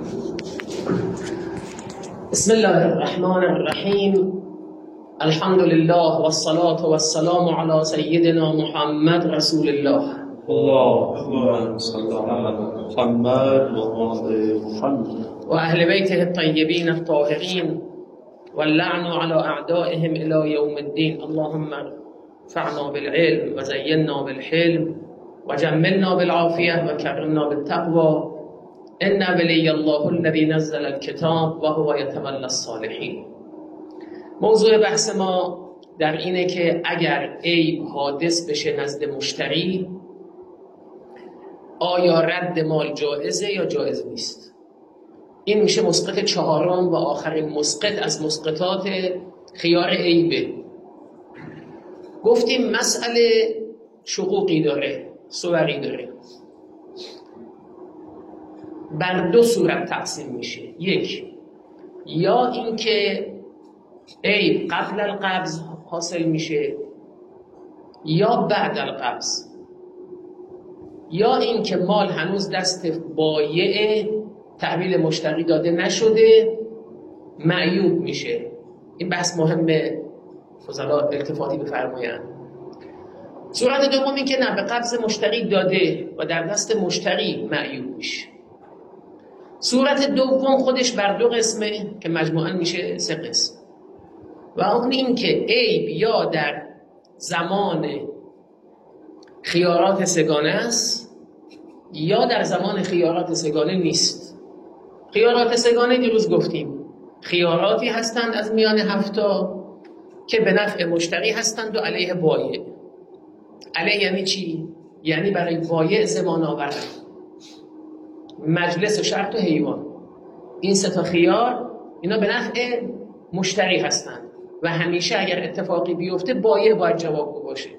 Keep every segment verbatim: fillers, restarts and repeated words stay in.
بسم الله الرحمن الرحیم. الحمد لله والصلاة والسلام على سیدنا محمد رسول الله. اللهم صل على محمد و آل محمد و اهل بیته الطیبین الطاهرین واللعن على اعدائهم الى یوم الدین. اللهم انفعنا بالعلم و زینا بالحلم و جملنا بالعافیه و کرمنا بالتقوى. ان ولی الله الذی نزل الکتاب و هو یتولی الصالحین. موضوع بحث ما در اینه که اگر عیب حادث بشه نزد مشتری، آیا رد مال جائزه یا جائز نیست؟ این میشه مسقط چهارم و آخرین مسقط از مسقطات خیار عیبه. گفتیم مسئله شقوقی داره، صوری داره، بر دو صورت تقسیم میشه. یک، یا اینکه عیب قبل القبض حاصل میشه یا بعد القبض، یا اینکه مال هنوز دست بایع تحویل مشتری داده نشده معیوب میشه. این بحث مهمه، فضلا التفاتی بفرمایند. صورت دوم این که نه، به قبض مشتری داده و در دست مشتری معیوب میشه. صورت دوم خودش بر دو قسمه که مجموعاً میشه سه قسم، و اون این که عیب یا در زمان خیارات سگانه است یا در زمان خیارات سگانه نیست. خیارات سگانه دیروز گفتیم خیاراتی هستند از میان هفتا که به نفع مشتری هستند و علیه بایع. علیه یعنی چی؟ یعنی برای بایع ضمان آورد، مجلس و شرط و حیوان. این سه تا خیار اینا به نفع مشتری هستند و همیشه اگر اتفاقی بیفته بایع باید جوابگو باشه.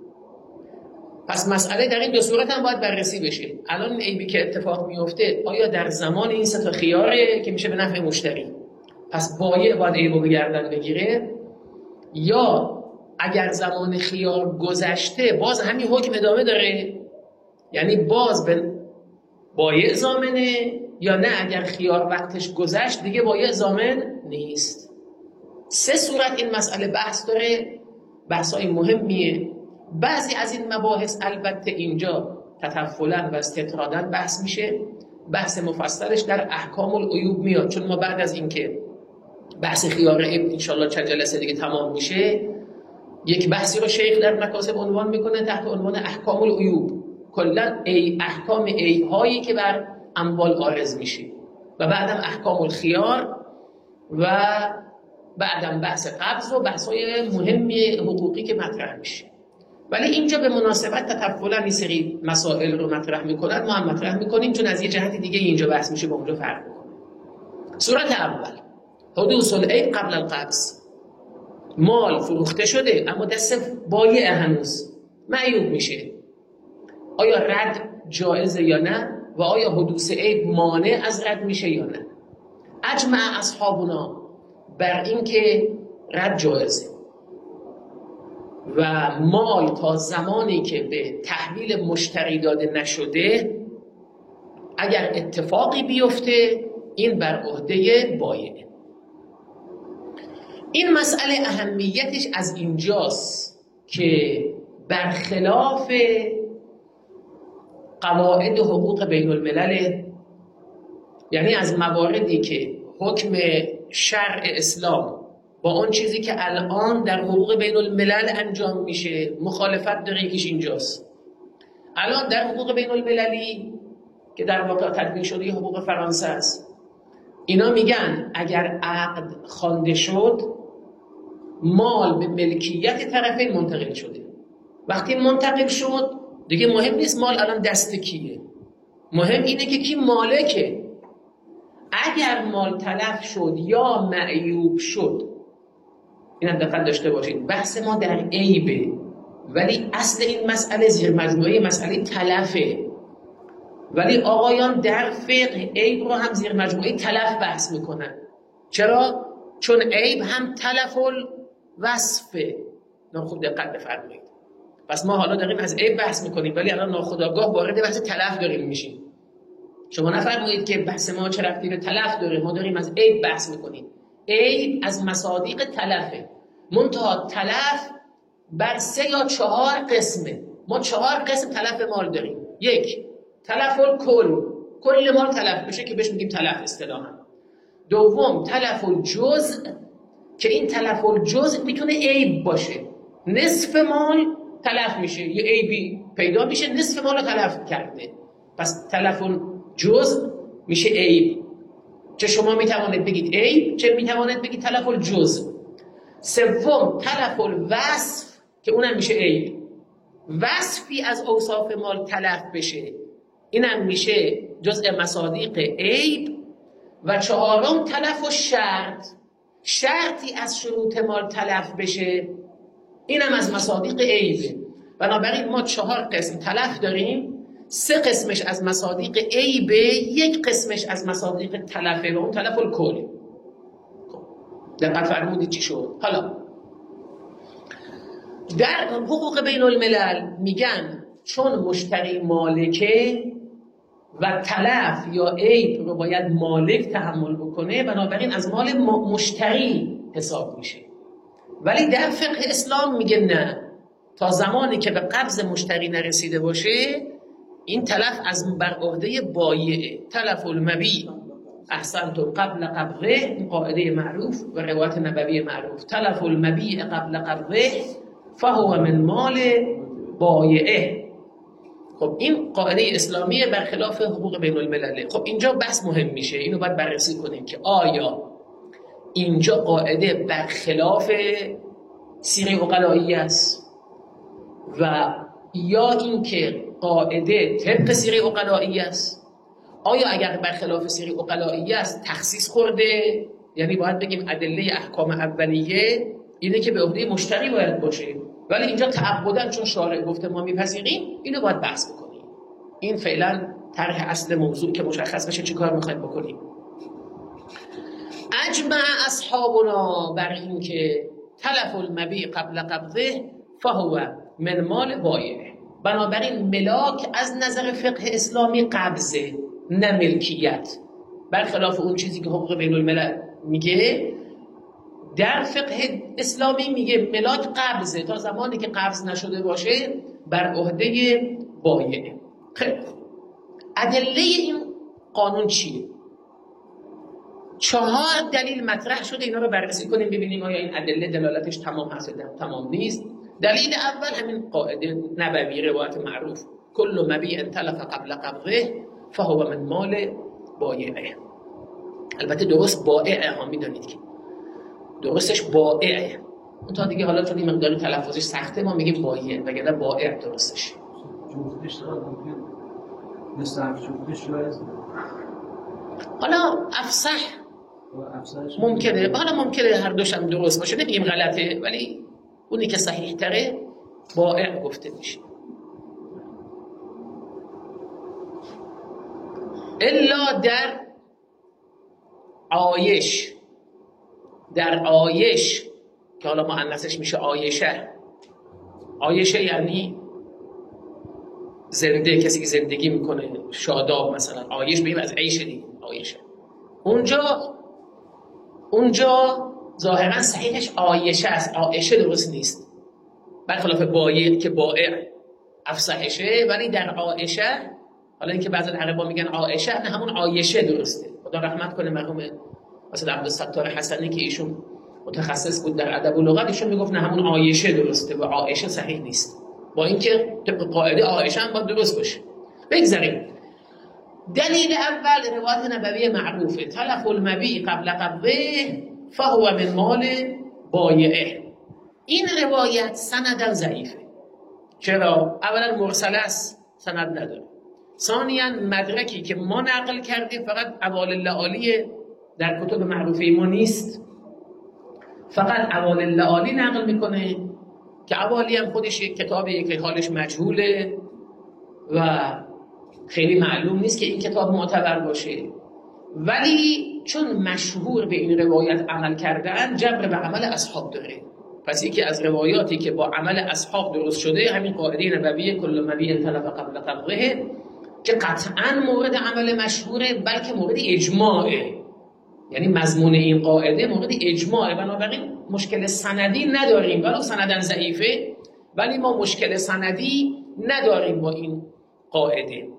پس مسئله در این دو صورت هم باید بررسی بشه. الان این عیبی که اتفاق میفته آیا در زمان این سه تا خیاره که میشه به نفع مشتری، پس بایع باید عیبو به گردن بگیره، یا اگر زمان خیار گذشته باز همین حکم ادامه داره، یعنی باز به بایع ضامنه، یا نه اگر خیار وقتش گذشت دیگه بایع ضامن نیست. سه صورت این مسئله بحث داره، بحثای مهمیه. بعضی از این مباحث البته اینجا تطفلاً و استطرادا بحث میشه، بحث مفصلش در احکام العیوب میاد، چون ما بعد از اینکه بحث خیار عیب انشالله چند جلسه دیگه تمام میشه، یک بحثی رو شیخ در مکاسب عنوان میکنه تحت عنوان احکام العیوب، کلا ای احکام عیب هایی که بر اموال عارض میشه، و بعدم احکام الخیار، و بعدم بحث قبض و بحث‌های مهمی حقوقی که مطرح میشه. ولی اینجا به مناسبت تطفلا این سری مسائل رو مطرح میکنن، ما هم مطرح میکنیم، چون از یه جهت دیگه اینجا بحث میشه با اونجا فرق میکنه. صورت اول، حدوث العیب قبل القبض. مال فروخته شده اما دست بایع هنوز معیوب میشه، آیا رد جایزه یا نه، و آیا حدوث عیب مانع از رد میشه یا نه؟ اجمع اصحابنا بر این که رد جایزه، و مال تا زمانی که به تحویل مشتری داده نشده اگر اتفاقی بیفته این بر عهده بایع. این مسئله اهمیتش از اینجاست که برخلاف قواعد حقوق بین الملل، یعنی از مواردی که حکم شرع اسلام با اون چیزی که الان در حقوق بین الملل انجام میشه مخالفت داره، یکیش اینجاست. الان در حقوق بین المللی که در واقع تدوین شده حقوق فرانسه است، اینا میگن اگر عقد خوانده شد مال به ملکیت طرفین منتقل شده. وقتی منتقل شد دیگه مهم نیست مال الان دست کیه، مهم اینه که کی مالکه. اگر مال تلف شد یا معیوب شد، این هم دقت داشته باشید، بحث ما در عیبه، ولی اصل این مسئله زیر مجموعه مسئله تلفه. ولی آقایان در فقه عیب رو هم زیر مجموعه تلف بحث میکنن. چرا؟ چون عیب هم تلف الوصفه. خوب دقت بفرمایید. پس ما حالا داریم از عیب بحث میکنیم، ولی الان ناخودآگاه وارد بحث تلف داریم میشیم. شما نفرمایید که بحث ما چه ربطی به تلف داره، ما داریم از عیب بحث میکنیم. عیب از مصادیق تلفه، منتها تلف بر سه یا چهار قسمه. ما چهار قسم تلف مال داریم. یک، تلف الکل، کل مال تلف بشه که بهش میگیم تلف اصطلاحاً. دوم، تلف الجزء، که این تلف الجزء میتونه عیب باشه. نصف مال تلف میشه، یه عیبی پیدا میشه، نصف مال رو تلف کرده، پس تلف الجزء میشه عیب. چه شما میتوانید بگید عیب، چه میتوانید بگید تلف الجزء. سوم، تلف الوصف، که اونم میشه عیب. وصفی از اوصاف مال تلف بشه، اینم میشه جزء مصادیق عیب. و چهارم، تلف الشرط، شرطی از شروط مال تلف بشه، اینم از مصادیق عیبه. بنابراین ما چهار قسم تلف داریم، سه قسمش از مصادیق عیبه، یک قسمش از مصادیق تلفه و اون تلف الکل. دقت فرمودید چی شد؟ حالا در حقوق بین الملل میگن چون مشتری مالکه و تلف یا عیب رو باید مالک تحمل بکنه، بنابراین از مال مشتری حساب میشه. ولی در فقه اسلام میگه نه، تا زمانی که به قبض مشتری نرسیده باشه این تلف از بر عهده بایعه. تلف المبیع احسنت قبل قبضه، این قاعده معروف و روایت نبوی معروف. تلف المبیع قبل قبضه فهو من مال بایعه. خب این قاعده اسلامی برخلاف حقوق بین الملله. خب اینجا بحث مهم میشه، اینو باید بررسی کنیم که آیا اینجا قاعده برخلاف سیره عقلایی است و یا اینکه قاعده طبق سیره عقلایی است. آیا اگر برخلاف سیره عقلایی است تخصیص خورده، یعنی باید بگیم ادله احکام اولیه اینه که به عهده مشتری باید باشه، ولی اینجا تعبداً چون شارع گفته ما میپذیریم، اینو باید بحث بکنیم. این فعلا طرح اصل موضوع که مشخص بشه چی کار میخوایم بکنیم. اجمع اصحابنا بر این که تلف المبیع قبل قبضه فهو من مال بایع. بنابراین ملاک از نظر فقه اسلامی قبضه، نه ملکیت، برخلاف اون چیزی که حقوق بین الملل میگه. در فقه اسلامی میگه ملاک قبضه، تا زمانی که قبض نشده باشه بر عهده بایعه. خیلی ادله این قانون چیه؟ چهار دلیل مطرح شده، اینا رو بررسی کنیم ببینیم آیا این ادله دلالتش تمام هست یا تمام نیست. دلیل اول همین قاعده نبوی روایت معروف کل مبیع تلف قبل قبضه فهو من مال بایعه. البته درست بایعه ها، میدونید که درستش بایعه، اون تا دیگه حالا چون این مقداری تلفظش سخته ما میگیم بایعه، وگرنه بایع درستش. جفتش ممکن مثل حرف جفتش شاید حالا افصح ممکنه، حالا ممکنه هر دوش هم درست باشه، نمیگیم غلطه، ولی اونی که صحیح تره بائع گفته میشه. الا در آیش، در آیش که حالا مؤنثش میشه آیشه. آیشه یعنی زنده، کسی که زندگی میکنه، شاداب مثلا. آیش بگیم از عیش دیگه، آیشه. اونجا اونجا ظاهرا صحیحش آیشه است، آیشه درست نیست، برخلاف بایع که بائع افصحشه. ولی در آیشه، حالا اینکه بعضی عربا میگن آیشه، نه همون آیشه درسته. خدا رحمت کنه مرحوم مثلا عبدالستار حسنی که ایشون متخصص بود در ادب و لغت، ایشون میگفت نه همون آیشه درسته و آیشه صحیح نیست، با اینکه طبق قاعده آیشه هم باید درست باشه. بگذاریم. دلیل اول روایت نبوی معروفه تلف المبیع قبل قبضه فهو من مال بایعه. این روایت سنداً ضعیفه. چرا؟ اولا مرسل است، سند نداره. ثانیاً مدرکی که ما نقل کردیم فقط اوال اللعالی در کتب معروفه ما نیست، فقط اوال اللعالی نقل میکنه که اوالی هم خودش یک کتابیه که حالش مجهوله و خیلی معلوم نیست که این کتاب معتبر باشه. ولی چون مشهور به این روایت عمل کردن، جبر به عمل اصحاب داره. پس یکی از روایاتی که با عمل اصحاب درست شده همین قاعده نبوی کل مبیع تلف قبل قبضه، که قطعا مورد عمل مشهوره، بلکه مورد اجماعه. یعنی مضمون این قاعده مورد اجماعه. بنابراین مشکل سندی نداریم، ولو سندن ضعیفه، ولی ما مشکل سندی نداریم با این قاعده.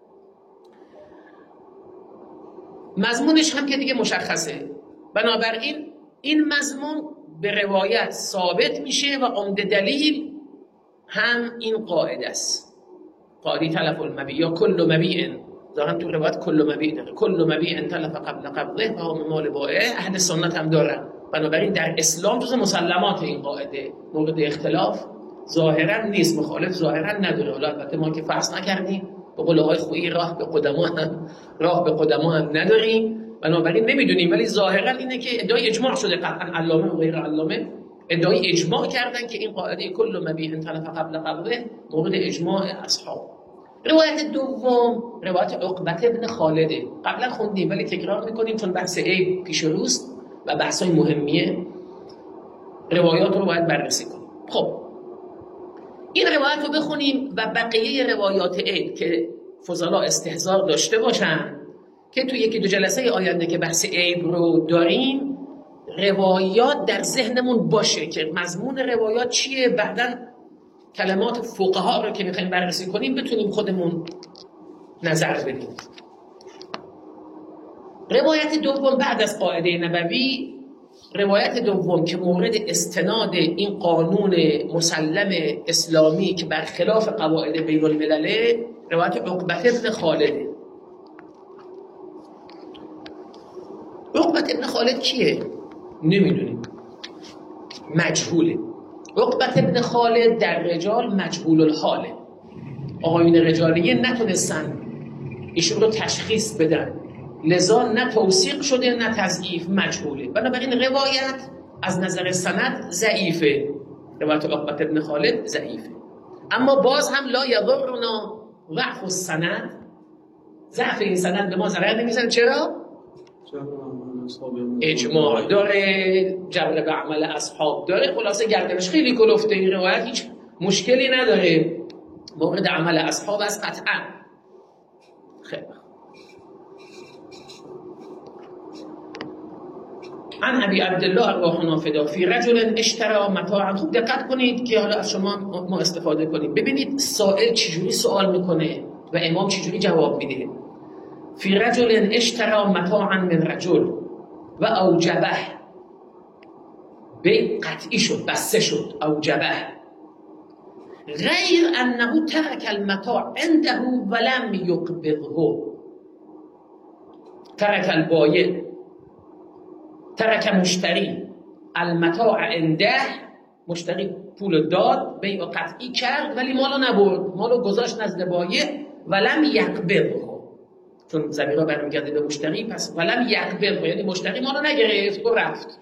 مضمونش هم که دیگه مشخصه. بنابراین این مضمون به روایت ثابت میشه و عمده دلیل هم این قاعده است. قاعده تلف المبیع یا کل مبیع، ظاهرا تو روایت کل مبیع داره، کل مبیع تلف قبل قبضه و مال بائع. اهل سنت هم دارن. بنابراین در اسلام جز مسلمات این قاعده مورد اختلاف ظاهرا نیست، مخالف ظاهرا نداره. حالا البته ما که فرض نکردیم، به قول آقای خویی راه به قدما هم راه به قدما هم نداریم، بنابراین نمیدونیم. ولی ظاهرا اینه که ادعای اجماع شده، قطعا علامه و غیر علامه ادعای اجماع کردن که این قاعده کل مبیع تلف قبل قبضه مورد اجماع اصحاب. روایت دوم روایت عقبه ابن خالده. قبلا خوندیم ولی تکرار میکنیم چون بحث عیب پیش روست و بحثای مهمیه. روایات رو باید بررسی کنیم. خب این روایت رو بخونیم و بقیه روایات عیب که فضلا استحضار داشته باشن که تو یکی دو جلسه آینده که بحث عیب رو داریم روایات در ذهنمون باشه که مضمون روایات چیه. بعداً کلمات فقها رو که میخوایم بررسی کنیم بتونیم خودمون نظر بدیم. روایت دوم بعد از قاعده نبوی، روایت دوم که مورد استناد این قانون مسلم اسلامی که برخلاف قواعد بین الملله، روایت عقبه ابن خالده. عقبه ابن خالد کیه؟ نمیدونیم، مجهوله. عقبه ابن خالد در رجال مجهول الحاله. آقایون رجالیه نتونستن ایشون رو تشخیص بدن، لذا نه توثیق شده نه تضعیف، مجهوله. بنابراین روایت از نظر سند ضعیفه. روایت عقبه ابن خالد ضعیفه. اما باز هم لا یضرنا ضعف السند، ضعف این سند به ما ضرر نمیزنه. چرا؟ اجماع داره، جبر به عمل اصحاب داره، خلاصه گردنش خیلی کلفته. این روایت هیچ مشکلی نداره، مورد عمل اصحاب است قطعا. خیلی عن ابی عبدالله ارواحنا فدا فی رجل اشترى متاعا. خوب دقت کنید که حالا از شما ما استفاده کنیم. ببینید سائل چجوری سوال میکنه و امام چجوری جواب میده. فی رجل اشترى متاعا من رجل و اوجبه، به قطعی شد، بسته شد، اوجبه، غیر انه ترک المتاع عنده ولم یقبضه. ترک البایع، ترک مشتری المتاع عنده، مشتری پول داد، بیع قطعی کرد ولی مالو نبرد، مالو گذاشت نزد بایع، ولم یقبضه، چون ضمیرها برمیگرده به مشتری، پس ولم یقبضه یعنی مشتری مالو نگرفت و رفت.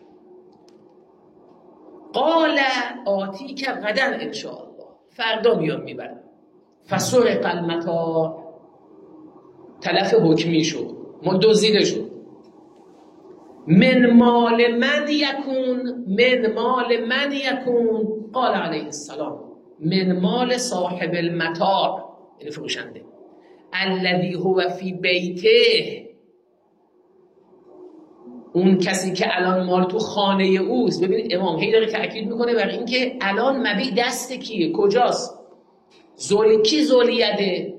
قال آتی که غدا انشاءالله، فردا میام میبرم. فسرق المتاع، تلف حکمی شد، مال دزدیده شد. من مال من یکون، من مال من یکون، قال علیه السلام من مال صاحب المتاع، یعنی فروشنده، الذی هو فی بیته، اون کسی که الان مال تو خانه اوست. ببینید امام هی داره تأکید میکنه بر این که الان مبیع دست کیه، کجاست، زولی کی زولیده.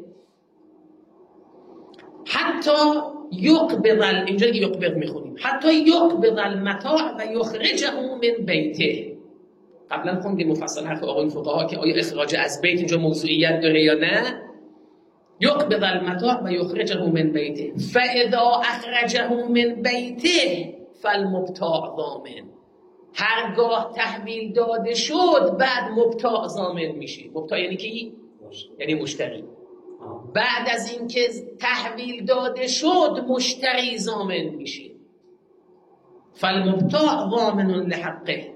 حتی یقبض، اینجا دیگه یقبض میخونیم، حتی یقبض المتاع و یخرجه من بیته. قبلا خوندیم مفصل حرف آقای فقها که آیا اخراج از بیت اینجا موضوعیت داره یا نه. یقبض المتاع و یخرجه من بیته، فاذا اخرجه من بیته فالمبتاع ضامن. هرگاه تحویل داده شد بعد مبتاع ضامن میشه. مبتاع یعنی کی؟ یعنی مشتری. بعد از اینکه تحویل داده شد مشتری ضامن میشه. فالمبتاع ضامن لحقه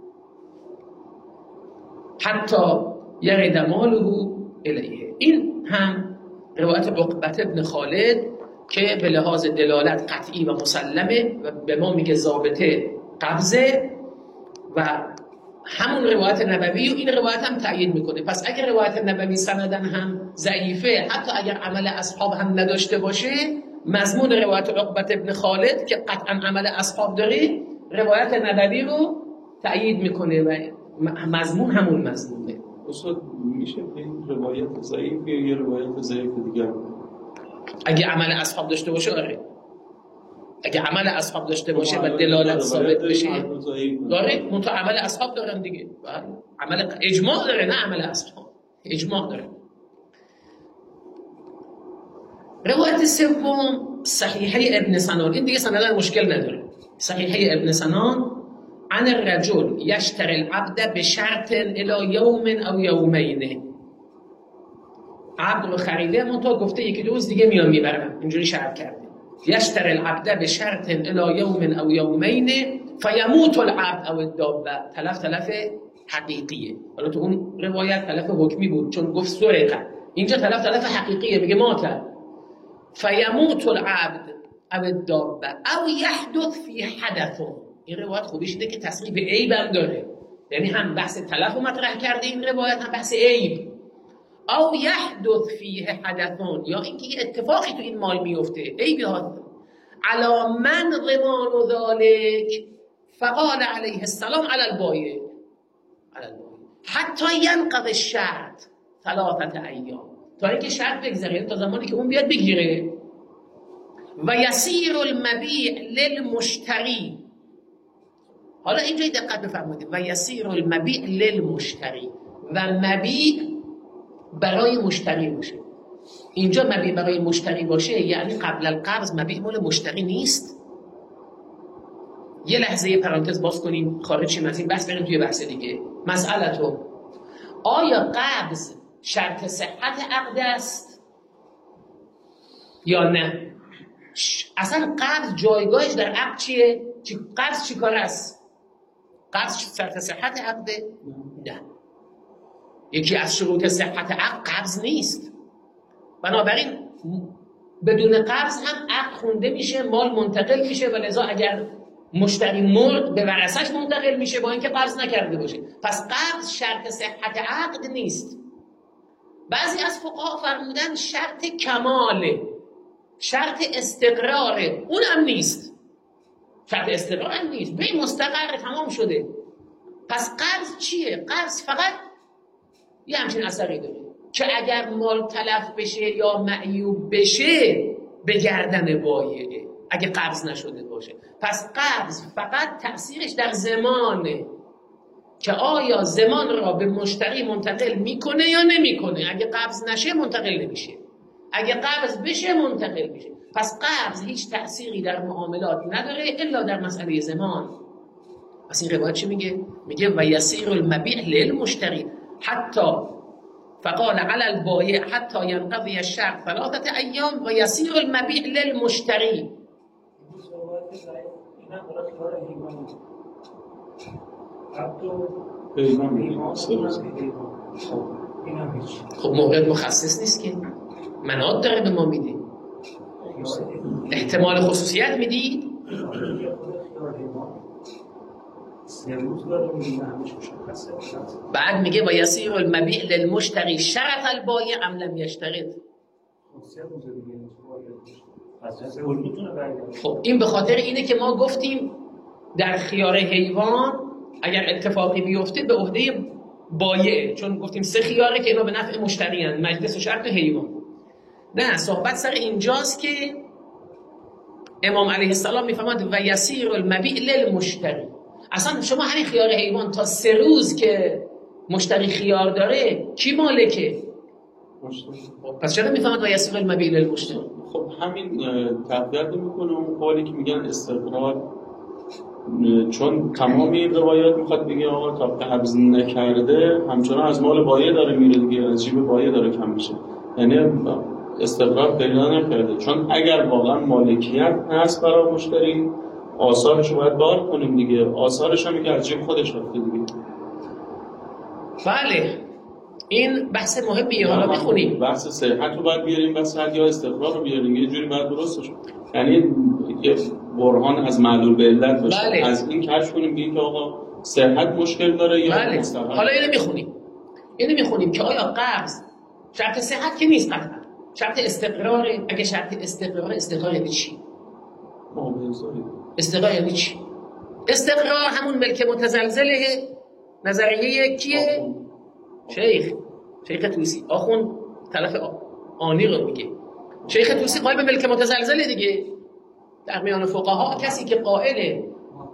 حتی یرد ماله الیه. این هم روایت عقبه ابن خالد که به لحاظ دلالت قطعی و مسلمه و به ما میگه ضابطه قبضه و همون روایت نبوی و این روایت هم تأیید میکنه. پس اگر روایت نبوی سندن هم ضعیفه، حتی اگر عمل اصحاب هم نداشته باشه، مضمون روایت عقبة ابن خالد که قطعا عمل اصحاب داره روایت نبوی رو تأیید میکنه و مضمون همون مضمونه. استاد میشه به این روایت ضعیف یا یه روایت ضعیف دیگر؟ اگه عمل اصحاب داشته باشه آره، اگه عمل اصحاب داشته باشه و دلالت ثابت بشه داره، منتها عمل اصحاب دارن دیگه، عمل اجماع داره نه عمل اصحاب، اجماع داره. روایت سوم صحیحه ابن سنان، این دیگه سند مشکل نداره. صحیحه ابن سنان عن الرجل یشتری العبد بشرط الى یوم او یومین، عبد رو خریده منتها گفته یکی دو روز دیگه میام میبرم، اینجوری شرط کرده. یشتری العبد بشرط الى یوم او یومین فیموت العبد او الدابه، تلف تلف حقیقیه. حالا تو اون روایت تلف حکمی بود چون گفت سرقه، اینجا تلف تلف حقیقیه، میگه مات. فیموت العبد او الدابه او یحدث فی حدث. این روایت خوبیش اینه که تصریح به عیب هم داره، یعنی هم بحث تلف رو مطرح کرده این روایت، هم بحث عیب. او یحدث فیه حدثون، یا اینکه یه اتفاقی تو این مال میفته، عیبی ها. علی من ضمان ذلک فقال علیه السلام علی البایع حتی ینقض الشرط ثلاثه ایام، تا اینکه شرط بگذره، تا زمانی که اون بیاد بگیره. و یسیر المبیع للمشتری، حالا اینجا دقت بفرمایید، و یسیر المبیع للمشتری، و مبیع برای مشتری باشه. اینجا مبیع برای مشتری باشه یعنی قبل القبض مبیع مال مشتری نیست. یه لحظه یه پرانتز باز کنیم، خارج شیم از این بحث، بریم توی بحث دیگه. مسئله تو آیا قبض شرط صحت عقد است یا نه؟ اصلا قبض جایگاهش در عقد چیه؟ چی قبض چی کار است؟ قبض شرط صحت عقده؟ نه، یکی از شروط صحت عقد قبض نیست. بنابراین بدون قبض هم عقد خونده میشه، مال منتقل میشه و لذا اگر مشتری مرد به ورثش منتقل میشه با اینکه قبض نکرده باشه. پس قبض شرط صحت عقد نیست. بعضی از فقها فرمودن شرط کماله، شرط استقراره، اونم نیست. شرط استقرار هم نیست، به مستقر تمام شده. پس قبض چیه؟ قبض فقط یه همچین اثری داره که اگر مال تلف بشه یا معیوب بشه به گردن بایعه، اگه قبض نشده باشه. پس قبض فقط تأثیرش در زمانه که آیا زمان را به مشتری منتقل میکنه یا نمیکنه. اگه قبض نشه منتقل نمیشه، اگه قبض بشه منتقل میشه. پس قبض هیچ تأثیری در معاملات نداره الا در مسئله زمان. پس این روایت چی میگه؟ میگه و یسیر المبیع للمشتری حتی فقال علی البایع حتی ینقضی الشرط ثلاثه ایام و یسیر المبیع للمشتری. خب موقع مخصص نیست که مناط داره به ما میده، احتمال خصوصیت میدید. بعد میگه و یسیر المبیع للمشتری شرط البایع ام لم یشترط. خب این به خاطر اینه که ما گفتیم در خیار حیوان اگر اتفاقی بیفته به عهده بایع، چون گفتیم سه خیاره که اینا به نفع مشتری هستند، مجلس و شرط و حیوان. نه، صحبت سر اینجاست که امام علیه السلام میفرماد و یسیر المبیع للمشتری. اصلا شما همین خیار حیوان تا سه روز که مشتری خیار داره کی مالکه؟ مشتری. پس چرا میفهمد و یسیر المبیع للمشتری؟ خب همین تقدیر میکنه اون قولی که میگن استقرار، چون تمام این روایات میخواد بگه آقا تا قبض نکرده همچنان از مال بایع داره میره دیگه، از جیب بایع داره کم میشه، یعنی استقرار پیدا نکرده. چون اگر واقعا مالکیت هست برای مشتری آثارش رو باید بار کنیم دیگه، آثارش هم که از جیب خودش رفته دیگه. بله این بحث مهمیه، حالا میخونیم بحث صحت رو باید بیاریم، بحث صحت یا استقرار رو بیاریم، یه جوری باید درستش، یعنی یه برهان از معلول به علت باشه. بله. از این کشف کنیم بگیم که آقا صحت مشکل داره یا بله. مستقر. حالا اینو میخونیم اینو میخونیم که آیا قبض شرط صحت که نیست قطعا، شرط استقراره. اگه شرط استقرار، استقرار یعنی چی؟ استقرار یعنی چی؟ استقرار همون ملک متزلزله. نظریه کیه؟ شیخ شیخ طوسی. آخون طرف آنی رو میگه. شیخ طوسی قائل به ملک متزلزله دیگه. در میان فقها کسی که قائله،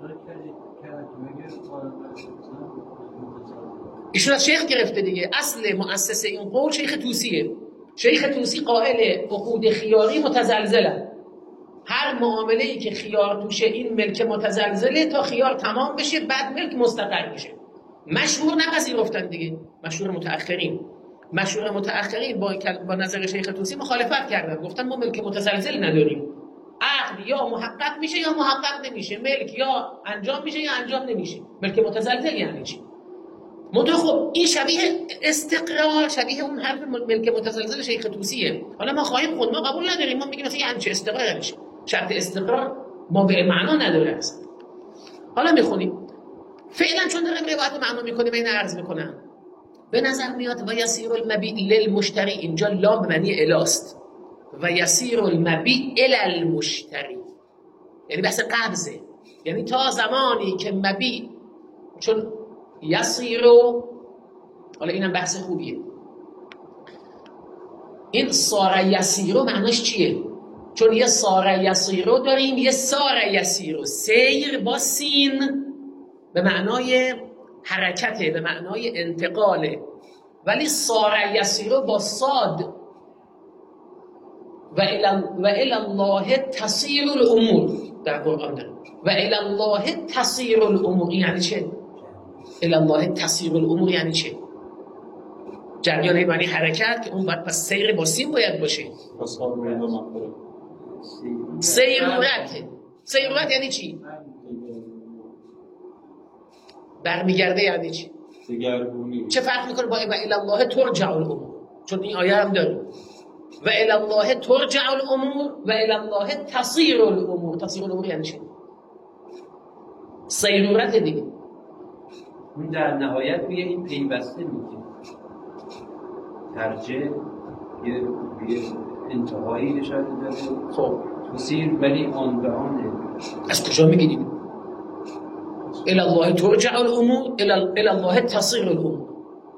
ایشون از شیخ گرفته دیگه، اصل مؤسس این قول شیخ طوسیه. شیخ طوسی قائل عقود خیاری متزلزله. هر معامله‌ای که خیار توشه این ملک متزلزله تا خیار تمام بشه بعد ملک مستقر بشه. مشهور نپذیرفتن دیگه، مشهور متأخرین. مشهور متأخرین با با نظر شیخ طوسی مخالفت کردن، گفتن ما ملک متزلزل نداریم. عقد یا محقق میشه یا محقق نمیشه، ملک یا انجام میشه یا انجام نمیشه. ملک متزلزل یعنی چی؟ مطلق خب این شبیه استقرار، شبیه اون حرف ملک متزلزل شیخ طوسیه. حالا ما خواهیم خود ما قبول نداریم، ما میگیم مثلا یعنی چه استقرار میشه. شرط استقرار ما به معنا نداره است. حالا میخونیم فعلا چون دارم روایت معنا میکنیم این عرض میکنم. به نظر میاد و یسیر المبیع للمشتری، اینجا لام به معنی الاست. و یسیر المبیع الی المشتری یعنی بحث قبضه، یعنی تا زمانی که مبیع، چون یسیرو، حالا اینم بحث خوبیه، این سار یسیرو معناش چیه؟ چون یه سار یسیرو داریم، یه سار یسیرو، سیر با سین به معنای حرکته، به معنای انتقاله، ولی سار یسیرو با صاد. و الی الله تصیر الامور در قرآن داره. و الی الله تصیر الامور یعنی چه؟ الی الله تصیر الامور یعنی چه؟ جریان معنی حرکت که اون باید پس سیر با سین باید باشه. سیرورت. سیرورت یعنی چی؟ برمیگرده یعنی چی؟ چه فرق میکنه با و الی الله ترجع الامور؟ چون این آیه هم داره و الی الله ترجع الامور و الی الله تصیر الامور. تصیر الامور یعنی چی؟ سیرورت دیگه. اون در نهایت میگه این پیوسته میگه ترجع یه انتهایی نشاید داره. خب تصیر ولی آن به آنه. از کجا میگیدید؟ الی الله ترجع الامور الی الله تصیر الامور.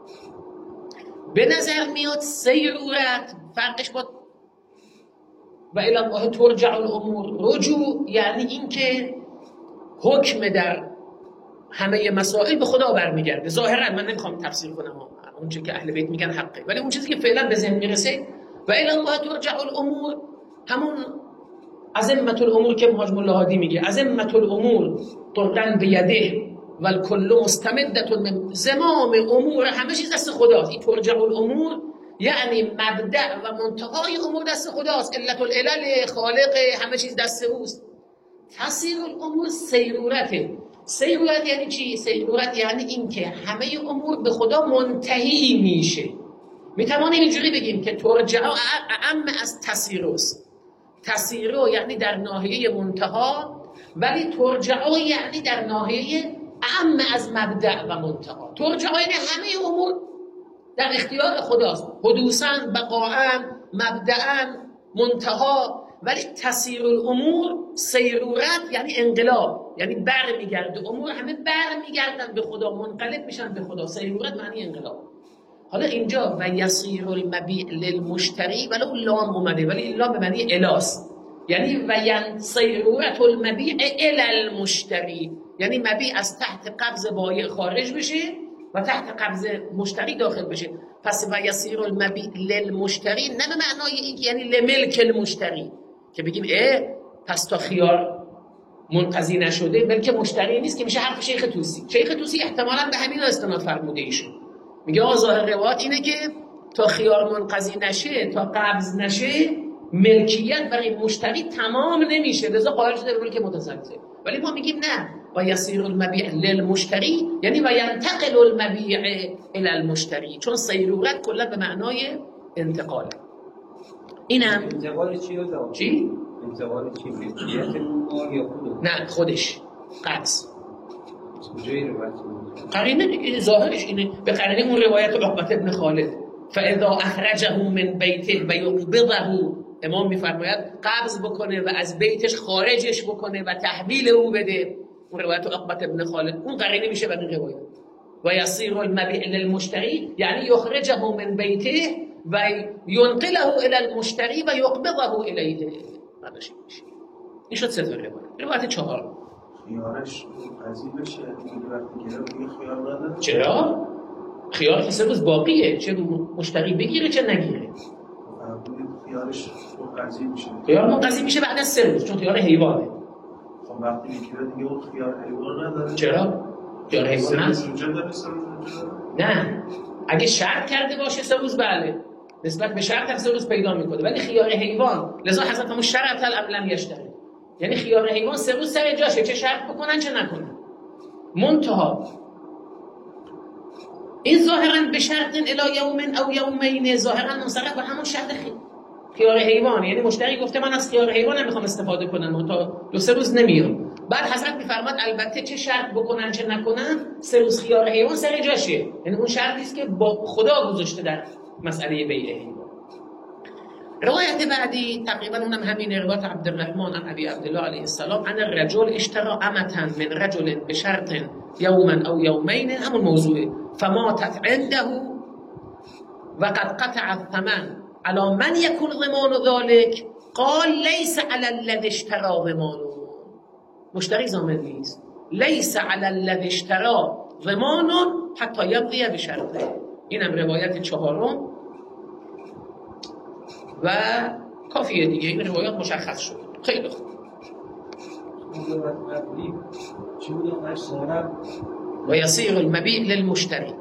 به نظر میاد سیرورت فرقش با و الی الله ترجع الامور رجوع یعنی این که حکم در همه مسائل به خدا برمیگرده. ظاهرا من نمیخوام تفسیر کنم اون چیزی که اهل بیت میگن حقه، ولی اون چیزی که فعلا به ذهن میرسه و الی الله ترجع الامور همون عظمت الامور که حاج مولا هادی میگه عظمت الامور طرقا بیده و الکل مستمدة من زمام امور، همه چیز دست خداست. این ترجع الامور یعنی مبدأ و منتهای امور دست خداست. علت العلل خالق همه چیز دست اوست. تصیر الامور سیرورته. سیرورت یعنی چی؟ سیرورت یعنی این که همه امور به خدا منتهی میشه. میتوانیم اینجوری بگیم که ترجع اعم از تسیروست. تسیرو یعنی در ناحیه منتها، ولی ترجع یعنی در ناحیه اعم از مبدأ و منتها. ترجع یعنی همه امور در اختیار خداست، حدوثاً، بقاءً، مبدأً، منتها. ولی تسیر الامور سیرورت یعنی انقلاب، یعنی بر میگرده امور، همه بر میگردن به خدا، منقلب میشن به خدا. سیرورت معنی انقلاب. حالا اینجا و یسیر المبیع للمشتری ولو لام اومده، ولی این لام به معنی الاست، یعنی و ین سیرورت المبیع الی المشتری، یعنی مبیع از تحت قبض بایع خارج بشه و تحت قبض مشتری داخل بشه. پس و یسیر المبیع للمشتری نه به معنای این یعنی لملک المشتری که بگیم اه پس تا خیار منقضی نشده ملک مشتری نیست، که میشه حرف شیخ طوسی. شیخ طوسی احتمالاً به همین استناد فرموده ایشون. میگه آقا ظاهر روایت اینه که تا خیار منقضی نشه، تا قبض نشه، ملکیت برای مشتری تمام نمیشه، لذا قائل شده به ملک متزلزل. ولی ما میگیم نه و یسیر المبیع للمشتری یعنی و ینتقل المبیع الی المشتری، چون سیرورت کلا به معنای انتقال. اینم انتقال چی رو چی؟ انتقال چی؟ ملکیت مال یا خودش؟ نه خودش قبض. کجای روایت؟ قرینه دیگه ظاهرش اینه، به قرینه اون روایت عقبه ابن خالد فاذا اخرجه من بیته و یقبضه، امام میفرماید قبض بکنه و از بیتش خارجش بکنه و تحویل او بده. اون روایت عقبه ابن خالد اون قرینه میشه به این روایت. و یصیر المبیع للمشتری یعنی یخرجه من بیته و ینقله الى المشتری و یقبضه الیه. بعدش میشه. این شد سه تا روایت. روایت چهار خیارش قضیه بشه دیگه وقتی که دیگه خیار نداره. چرا؟ خیار که سه روز باقیه، چه مشتری بگیره چه نگیره. خیارش قضیه میشه. خیار منقضی میشه بعد از سه روز چون خیار حیوانه. خب وقتی میگیره دیگه اون خیار حیوان نداره. چرا؟ خیار حیوان هست؟ اونجا داره سه روز نه. اگه شرط کرده باشه سه روز بله. نسبت به شرط سه روز پیدا میکنه. ولی خیار حیوان لذا حضرت همون شرط الام لم یشتری. یعنی خیار حیوان سه روز سر جاشه، چه شرط بکنن چه نکنن. منتها این ظاهرا به شرط الی یوم او یومین ظاهرا منصرف به همون شرط خیار حیوان. یعنی مشتری گفته من از خیار حیوان میخوام استفاده کنم تا دو سه روز نمیام. بعد حضرت میفرماد البته چه شرط بکنن چه نکنن سه روز خیار حیوان سر جاشه. یعنی اون شرطی است که با خدا گذاشته در مسئله بیع حیوان. روایت بعدی تقریبا اونم همین روایت عبدالرحمن عن ابی عبدالله علیه السلام ان الرجل اشترى امة من رجل بشرط یوما او یومین، همون موضوعه. فماتت عنده وقد قطع الثمن على من يكون ضمان ذلك قال ليس على الذي اشترى ضمانه. مشتری ضامن نیست. ليس على الذي اشترى ضمان حتى يمضي بشرطه. اینم روایت چهارم و کافیه دیگه. این روایات مشخص شد. خیلی خوب. چی بود آقای سارم؟ و یصیر المبیع للمشتری.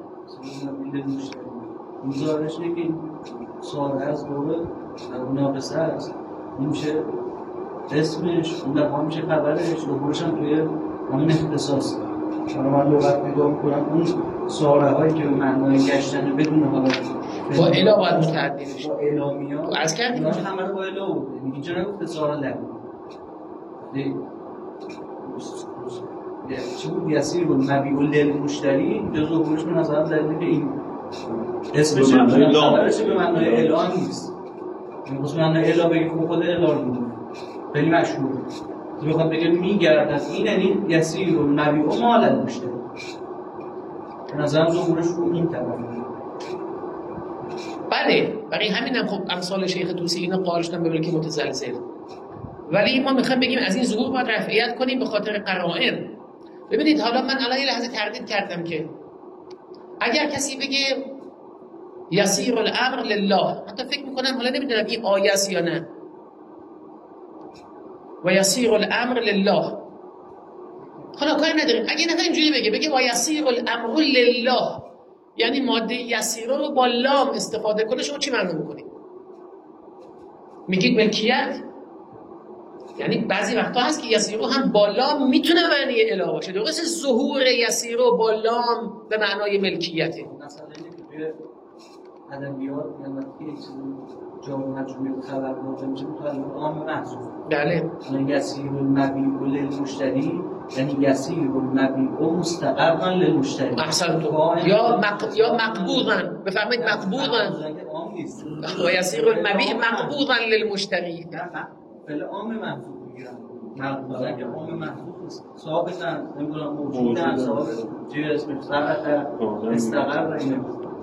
این ظاهرش اینه که این ساره از دوره ناقصه است. این میشه اسمش، اون دفعه میشه خبرش، دوبارش هم توی همین اختصاص. چرا من لغت نگاه میکنم اون ساره هایی که به معنای گشتن بدون حالا با الا باید متعدی بشه. با الا میاد عرض کردیم اینا همه رو با الا بوده. میگه چرا گفته ساره لب چی بود؟ یسیر بود مبیع للمشتری جز ظهورش به نظرم دلیله که این اسمش به معنای الا نیست. این به معنای الا بگی خود خود الا رو میده. خیلی مشهور. بخواد بگه میگردد این یعنی یسیر و مبیع و مال المشتری. به نظرم ظهورش رو این طرف. بله، برای همینم خب امثال شیخ طوسی اینو قائلشون به که متزلزل. ولی ما میخوایم بگیم از این ظهور باید رفعیت کنیم به خاطر قرائن. ببینید حالا من الان یه لحظه تردید کردم که اگر کسی بگه یسیر الامر لله، حتی فکر میکنم حالا نمیدونم این آیه است یا نه، و یسیر الامر لله، حالا کاری نداریم. اگه نفر اینجوری بگه بگه و یسیر الامر لله، یعنی ماده یسیره رو با لام استفاده کنه، شما چی معنی میکنید؟ میگید ملکیت؟ یعنی بعضی وقتا هست که یسیرو هم با لام میتونه معنی اله باشه. درسته ظهور یسیرو با لام به معنای ملکیته. مثلا اینه که توی ادبیات میگن وقتی یک چیزی جامع مجموعه خبر داده میشه متعلق به عام محذوف. بله. یعنی یسیر المبیع للمشتری یعنی یسیر المبیع مستقرا للمشتری. احسنتم. یا مق... یا مقبوضا، بفرمایید مقبوضا. عام نیست. و یسیر المبیع مقبوضا للمشتری. فعل عام محذوف میگیرن. مقبوضا که عام محذوف نیست. ثابتن، نمیدونم موجودن، ثابت چه اسمش ثابت استقر اینه.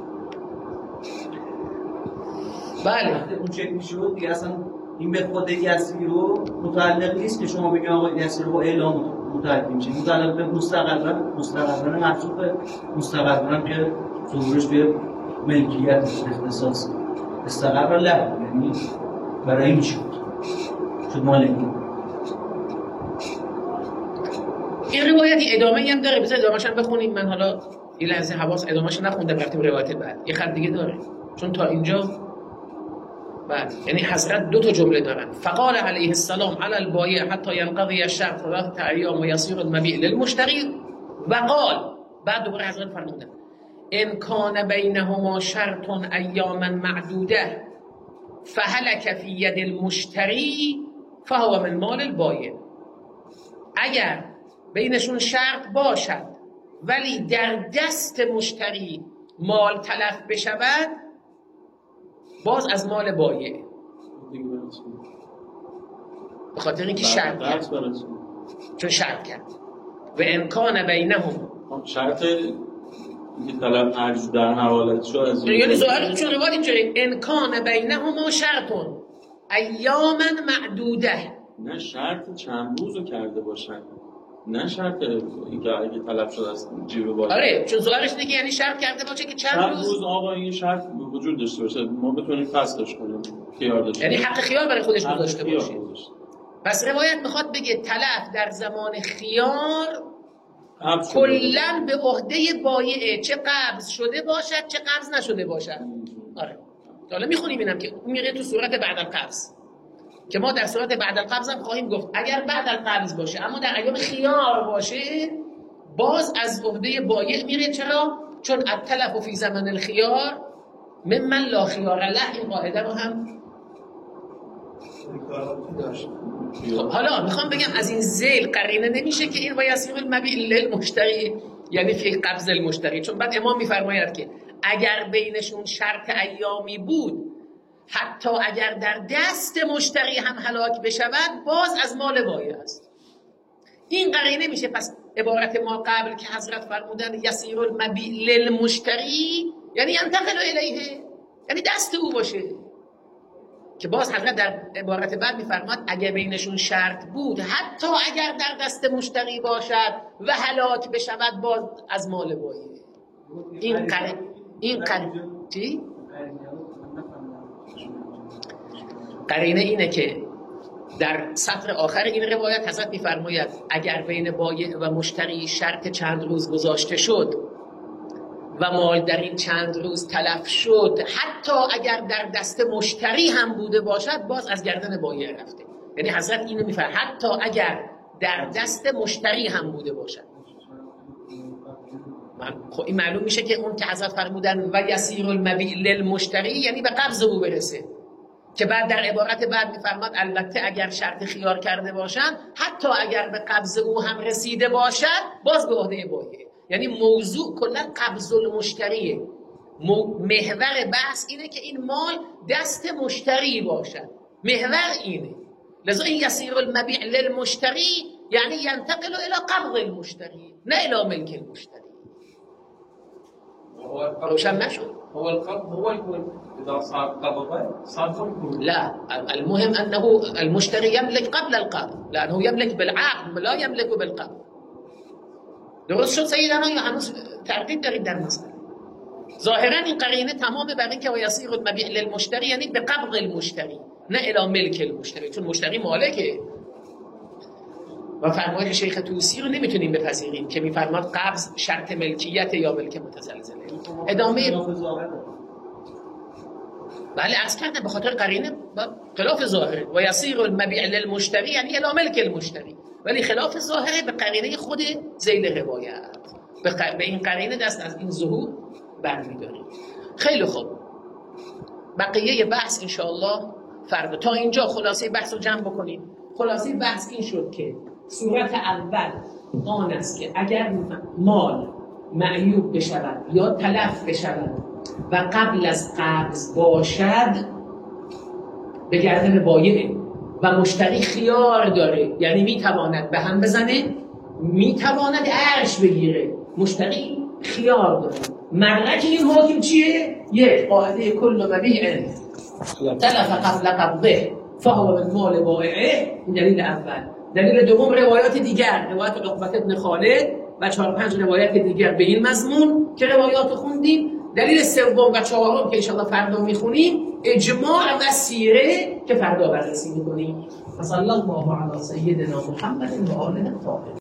بله. اون چک میشود دیگه اصلا این به خود یسیر رو متعلق نیست که شما بگید آقا یسیر با اعلام متعلق میشه. متعلق به مستقرا، مستقرا محذوف، مستقرا که ظهورش به ملکیت اختصاص استقرار له، یعنی برای این شد شد مالکی. این روایتی ادامه هم داره، بذار ادامه‌ش هم بخونیم. من حالا یه لحظه حواس ادامه‌ش نخوندم، رفتیم روایت بعد. یه خط دیگه داره چون تا اینجا بعد یعنی حضرت دو تا جمله دارن. فقال علیه السلام علی البایع حتی ینقضی الشرط ثلاثة ایام و یصیر المبیع للمشتری و قال، بعد دوباره حضرت فرمودن ان کان بینهما شرط ایاما معدوده فهلك فی ید المشتری فهو من مال البایع. اگر بینشون شرط باشد ولی در دست مشتری مال تلف بشود، باز از مال بایع، به خاطر اینکه شرط کرد، چون شرط کرد و امکان بینهم، شرط اینکه طلب عجز در حوالت شد از یعنی ظاهر چون روایت اینجوری امکان بینهم شرطون ایاما معدوده، نه شرط چند روزو کرده باشن، نه شرط اینکه اگه طلب شد از جیب باشه. آره چون ظاهرش دیگه یعنی شرط کرده باشه که چند, چند روز روز آقا این شرط وجود داشته باشه ما بتونیم فسخش کنیم، خیار داشته یعنی حق خیار برای خودش گذاشته باشه. باشه. پس روایت میخواد بگه تلف در زمان خیار کلاً به عهده بایعه، چه قبض شده باشد چه قبض نشده باشد. آره حالا میخونیم اینم که میره تو صورت بعد القبض، که ما در صورت بعد القبض هم خواهیم گفت اگر بعد القبض باشه اما در ایام خیار باشه باز از عهده بایع میره. چرا؟ چون التلف فی زمن الخیار ممن لا خیار له، این قاعده رو هم داشت. خب حالا میخوام بگم از این ذیل قرینه نمیشه که این و یسیغ المبیع للمشتری یعنی فی قبض المشتری، چون بعد امام میفرماید که اگر بینشون شرط ایامی بود حتی اگر در دست مشتری هم هلاک بشود باز از مال بایع است. این قرینه میشه. پس عبارت ما قبل که حضرت فرمودن یسیر المبیع للمشتری یعنی ینتقل الیه، یعنی دست او باشه، که باز حضرت در عبارت بعد میفرماد اگر بینشون شرط بود حتی اگر در دست مشتری باشد و هلاک بشود باز از مال بایع. این قرینه این قرینه چی؟ قرینه اینه که در سطر آخر این روایت حضرت می‌فرماید اگر بین بایع و مشتری شرط چند روز گذاشته شد و مال در این چند روز تلف شد حتی اگر در دست مشتری هم بوده باشد باز از گردن بایع رفته. یعنی حضرت اینو می‌فرماید حتی اگر در دست مشتری هم بوده باشد. خب این معلوم میشه که اون که حضرت فرمودن و یسیر المبیع للمشتری یعنی به قبض او برسه، که بعد در عبارت بعد میفرماد البته اگر شرط خیار کرده باشن حتی اگر به قبض او هم رسیده باشد باز به عهده بایع. یعنی موضوع کلا قبض المشتریه. محور بحث اینه که این مال دست مشتری باشد، محور اینه. لذا این یسیر المبیع للمشتری یعنی ینتقل الی قبض المشتری نه الی ملک المشتری. روشن نشد؟ هو القبض هو يكون إذا صار قبضه صار خلقه. لا المهم أنه المشتري يملك قبل القبض لأنه يملك بالعقد لا يملك بالقبض. درست شد سیدنا یا هنوز تردید دارید در مسئله؟ ظاهرا این قرینه تمام بر این که و یصیر المبیع للمشتری یعنی به قبض المشتری نه الی ملک المشتری، چون مشتری مالکه. و فرمایش شیخ طوسی رو نمیتونیم بپذیریم که میفرماد قبض شرط ملکیت یا ملک متزلزله. ادامه بله عرض کردم به خاطر قرینه خلاف ظاهره و یصیر المبیع للمشتری یعنی الی ملک المشتری، ولی خلاف ظاهره به قرینه خود ذیل روایت. به این قرینه دست از این ظهور برمی‌داریم. خیلی خوب، بقیه بحث انشاءالله فردا. تا اینجا خلاصه بحث رو جمع بکنیم. خلاصه بحث این شد که صورت اول آن است که اگر مال معیوب بشود یا تلف بشود و قبل از قبض باشد به گردن بایع و مشتری خیار داره، یعنی میتواند به هم بزنه میتواند عرش بگیره، مشتری خیار داره. مدرک این حاکم چیه؟ یک قاعده کل مبیع تلف قبل قبضه فهو من مال بایعه. این دلیل اول. دلیل دوم روایات دیگر، روایت عقبة بن خالد و چهار پنج روایت دیگر به این مضمون که روایات خوندیم. دلیل سوم و چهارم که انشاءالله فردا میخونیم اجماع و سیره که فردا بررسی میکنیم. صلی الله علی سیدنا محمد و آله الطاهرین.